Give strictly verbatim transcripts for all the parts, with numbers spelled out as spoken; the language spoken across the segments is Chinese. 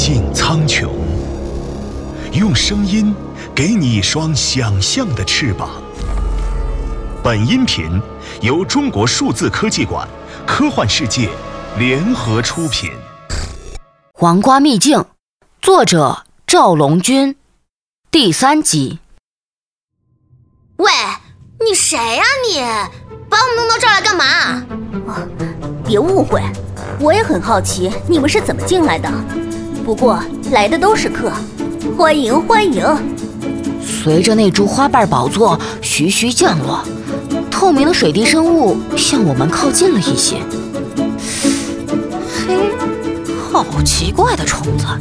尽苍穹，用声音给你一双想象的翅膀。本音频由中国数字科技馆、科幻世界联合出品。 黄瓜秘境，作者赵龙君，第三集。 喂，你谁呀、啊、你？把我们弄到这儿来干嘛？ 哦，别误会，我也很好奇你们是怎么进来的。不过来的都是客，欢迎欢迎。 随着那株花瓣宝座徐徐降落，透明的水滴生物向我们靠近了一些。嘿，好奇怪的虫子。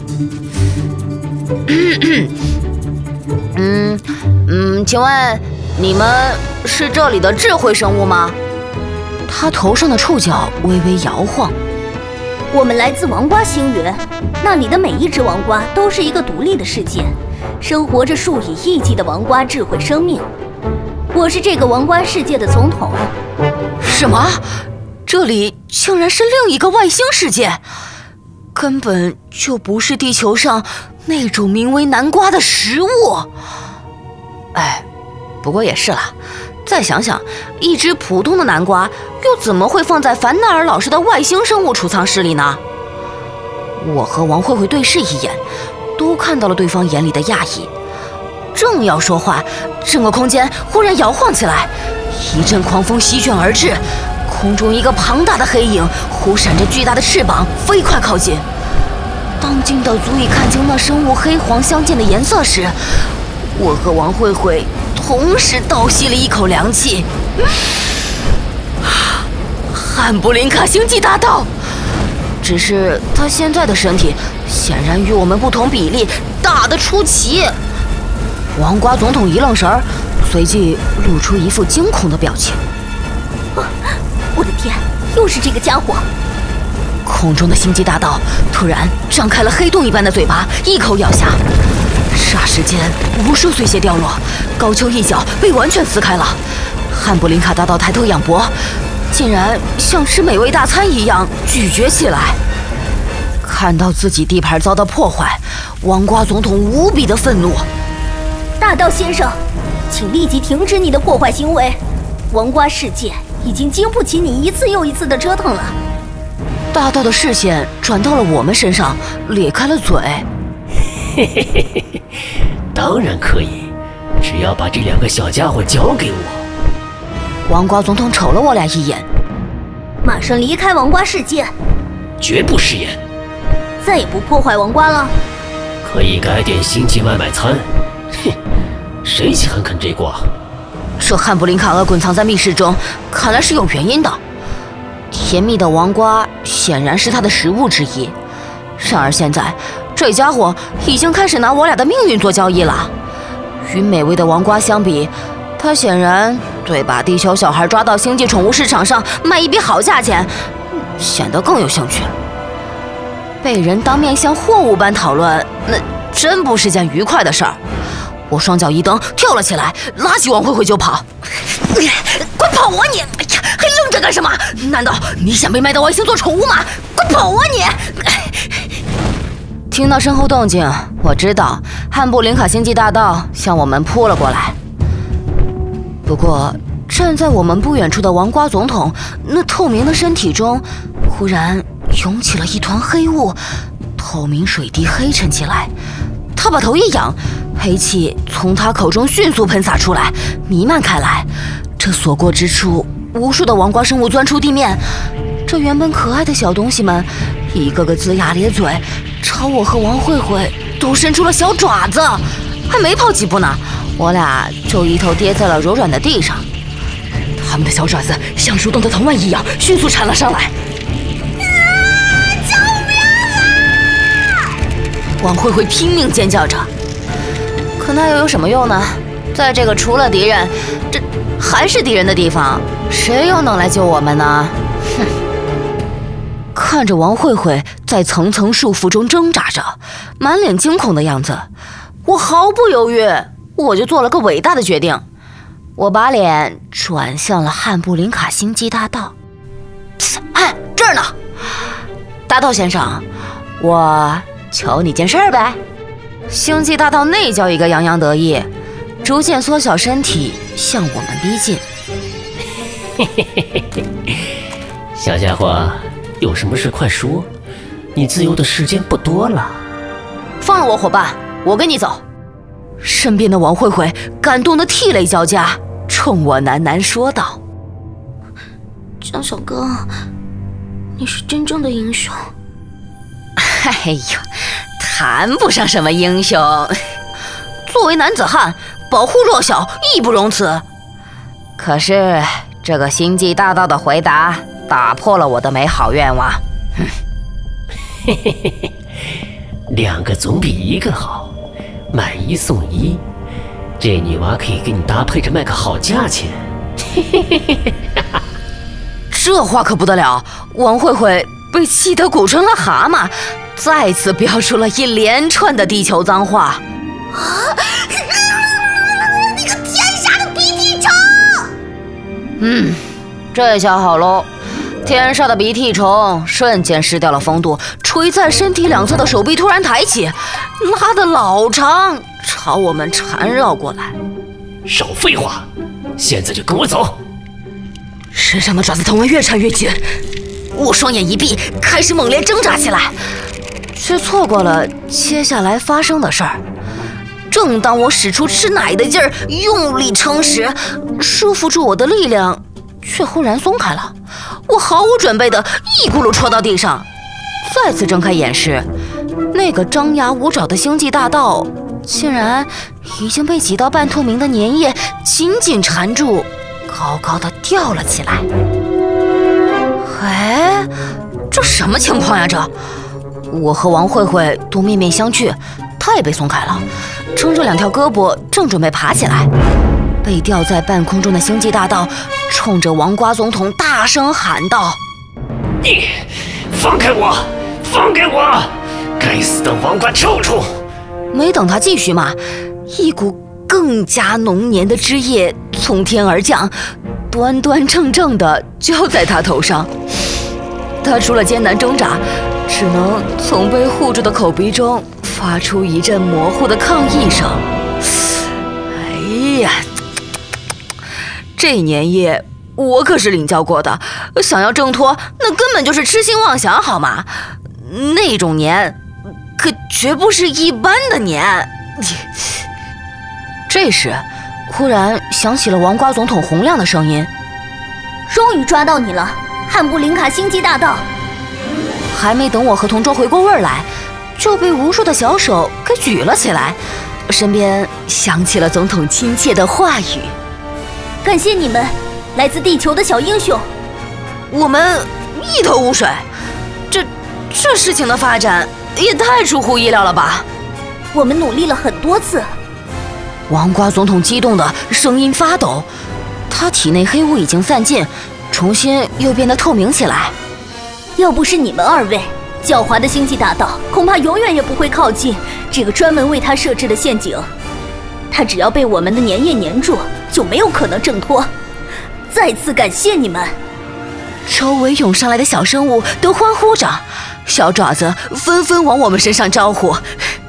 嗯嗯，请问你们是这里的智慧生物吗？他头上的触角微微摇晃。 我们来自王瓜星云，那里的每一只王瓜都是一个独立的世界，生活着数以亿计的王瓜智慧生命。我是这个王瓜世界的总统。 什么？这里竟然是另一个外星世界，根本就不是地球上那种名为南瓜的食物。哎，不过也是啦，再想想，一只普通的南瓜又怎么会放在凡纳尔老师的外星生物储藏室里呢？我和王慧慧对视一眼，都看到了对方眼里的讶异。正要说话，整个空间忽然摇晃起来，一阵狂风席卷而至，空中一个庞大的黑影忽闪着巨大的翅膀飞快靠近。当近的足以看清那生物黑黄相间的颜色时，我和王慧慧同时倒吸了一口凉气。汉布林卡星际大盗，只是他现在的身体显然与我们不同比例，大得出奇。王瓜总统一愣神儿，随即露出一副惊恐的表情。 啊，我的天，又是这个家伙！ 空中的星际大盗突然张开了黑洞一般的嘴巴，一口咬下。霎时间，无数碎屑掉落，高丘一角被完全撕开了。汉布林卡大盗抬头仰脖，竟然像吃美味大餐一样咀嚼起来。看到自己地盘遭到破坏，王瓜总统无比的愤怒。 大盗先生，请立即停止你的破坏行为，王瓜世界已经经不起你一次又一次的折腾了。 大盗的视线转到了我们身上，咧开了嘴。 嘿嘿嘿嘿，当然可以，只要把这两个小家伙交给我。 王瓜总统瞅了我俩一眼。 马上离开王瓜世界。 绝不食言。 再也不破坏王瓜了。 可以改点星际外卖餐。哼，谁敢啃这瓜？ 这汉布林卡鳄滚藏在密室中，看来是有原因的。甜蜜的王瓜显然是他的食物之一，然而现在这家伙已经开始拿我俩的命运做交易了。与美味的王瓜相比，他显然对把地球小孩抓到星际宠物市场上卖一笔好价钱显得更有兴趣。被人当面像货物般讨论，那真不是件愉快的事儿。我双脚一蹬，跳了起来，拉起王慧慧就跑。快跑啊你！哎呀，还愣着干什么？难道你想被卖到外星做宠物吗？快跑啊你！听到身后动静，我知道汉布林卡星际大盗向我们扑了过来。不过站在我们不远处的王瓜总统那透明的身体中，忽然涌起了一团黑雾，透明水滴黑沉起来。他把头一仰，黑气从他口中迅速喷洒出来，弥漫开来。这所过之处，无数的王瓜生物钻出地面。这原本可爱的小东西们，一个个龇牙咧嘴，朝我和王慧慧都伸出了小爪子。还没跑几步呢，我俩就一头跌在了柔软的地上。他们的小爪子像蠕动的藤蔓一样，迅速缠了上来。王慧慧拼命尖叫着，可那又有什么用呢？在这个除了敌人，这还是敌人的地方，谁又能来救我们呢？哼！看着王慧慧在层层束缚中挣扎着，满脸惊恐的样子，我毫不犹豫，我就做了个伟大的决定。我把脸转向了汉布林卡星际大盗。哎，这儿呢！大盗先生，我求你件事儿呗。星际大道那叫一个洋洋得意，逐渐缩小身体向我们逼近。 嘿嘿嘿嘿嘿，小家伙，有什么事快说，你自由的时间不多了。 放了我伙伴，我跟你走。身边的王慧慧感动得涕泪交加，冲我喃喃说道： 江小哥，你是真正的英雄。 哎呦，谈不上什么英雄，作为男子汉，保护弱小义不容辞。可是这个星际大道的回答打破了我的美好愿望。 嘿嘿嘿嘿，两个总比一个好，买一送一，这女娃可以给你搭配着卖个好价钱。嘿嘿嘿嘿， 这话可不得了，王慧慧被气得鼓成了蛤蟆，再次飙出了一连串的地球脏话。 啊！那个天杀的鼻涕虫！ 嗯，这下好喽。天上的鼻涕虫瞬间失掉了风度，垂在身体两侧的手臂突然抬起，拉得老长，朝我们缠绕过来。 少废话，现在就跟我走！ 身上的爪子藤蔓越缠越紧，我双眼一闭，开始猛烈挣扎起来，却错过了接下来发生的事儿。正当我使出吃奶的劲儿，用力撑时，束缚住我的力量却忽然松开了，我毫无准备的一咕噜戳到地上。再次睁开眼时，那个张牙舞爪的星际大道竟然已经被几道半透明的粘液紧紧缠住，高高的吊了起来。哎，这什么情况呀？这我和王慧慧都面面相觑，她也被松开了，撑着两条胳膊正准备爬起来。被吊在半空中的星际大道冲着王瓜总统大声喊道： 你放开我，放开我，该死的王瓜臭虫！ 没等他继续骂，一股更加浓黏的汁液从天而降，端端正正的浇在他头上。他除了艰难挣扎，只能从被护住的口鼻中发出一阵模糊的抗议声。哎呀，这粘液我可是领教过的，想要挣脱那根本就是痴心妄想好吗？那种粘可绝不是一般的粘。这时忽然响起了王瓜总统洪亮的声音： 终于抓到你了，汉布林卡星际大道！ 还没等我和同桌回过味儿来，就被无数的小手给举了起来，身边响起了总统亲切的话语： 感谢你们，来自地球的小英雄。 我们一头雾水，这这事情的发展也太出乎意料了吧。 我们努力了很多次。 王瓜总统激动的声音发抖，他体内黑雾已经散尽，重新又变得透明起来。 要不是你们二位，狡猾的星际大道恐怕永远也不会靠近这个专门为他设置的陷阱。他只要被我们的粘液粘住，就没有可能挣脱。再次感谢你们！ 周围涌上来的小生物都欢呼着，小爪子纷纷往我们身上招呼。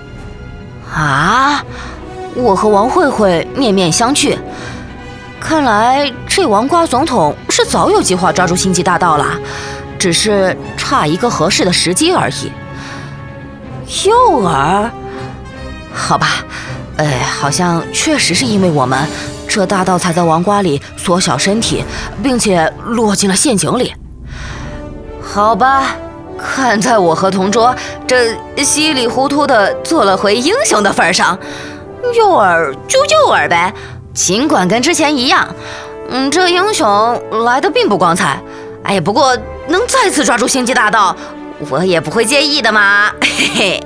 啊！我和王慧慧面面相觑，看来这王瓜总统是早有计划抓住星际大道了，只是差一个合适的时机而已。诱饵？好吧，哎，好像确实是因为我们，这大道才在王瓜里缩小身体，并且落进了陷阱里。好吧，看在我和同桌这稀里糊涂的做了回英雄的份上，诱饵就诱饵呗，尽管跟之前一样，嗯，这英雄来的并不光彩。哎呀，不过能再次抓住星际大道，我也不会介意的嘛，嘿嘿。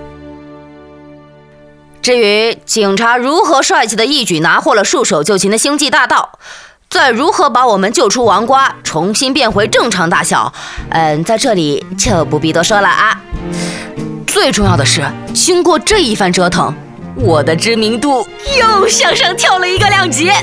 至于警察如何帅气的一举拿获了束手就擒的星际大道，再如何把我们救出王瓜，重新变回正常大小，嗯，在这里就不必多说了啊。最重要的是，经过这一番折腾，我的知名度又向上跳了一个量级。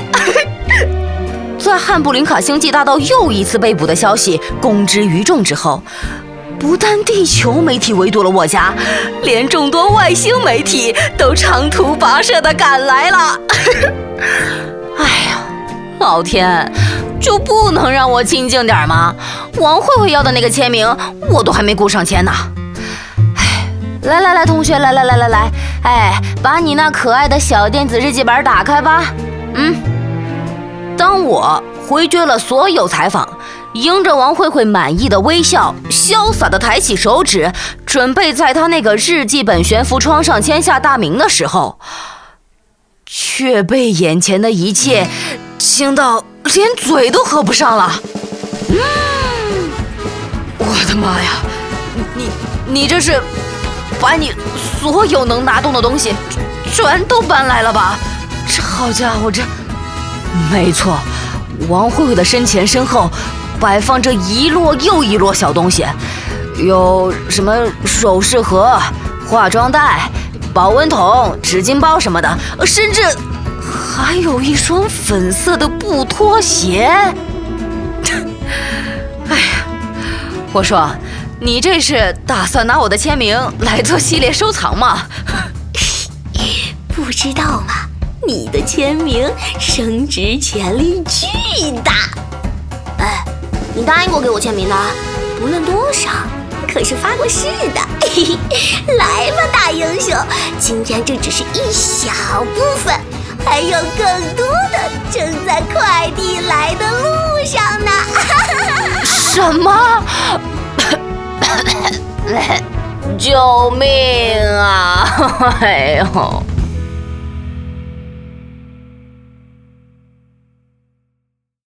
在汉布林卡星际大道又一次被捕的消息公之于众之后， 不但地球媒体围堵了我家，连众多外星媒体都长途跋涉地赶来了。哎呀，老天，就不能让我清静点吗？王慧慧要的那个签名，我都还没顾上签呢。哎，来来来，同学，来来来来来，哎，把你那可爱的小电子日记本打开吧。嗯，当我回绝了所有采访，迎着王慧慧满意的微笑，潇洒地抬起手指，准备在她那个日记本悬浮窗上签下大名的时候，却被眼前的一切惊到连嘴都合不上了。嗯，我的妈呀，你你这是把你所有能拿动的东西全都搬来了吧？这好家伙，这没错，王慧慧的身前身后摆放着一摞又一摞小东西，有什么首饰盒、化妆袋、保温桶、纸巾包什么的，甚至还有一双粉色的布拖鞋。哎呀，我说，你这是打算拿我的签名来做系列收藏吗？ 不知道吗？你的签名升值潜力巨大。哎，你答应过给我签名的，不论多少，可是发过誓的。嘿嘿，来吧，大英雄，今天这只是一小部分，还有更多的正在快递来的路上呢。 什么？救命啊！哎呦！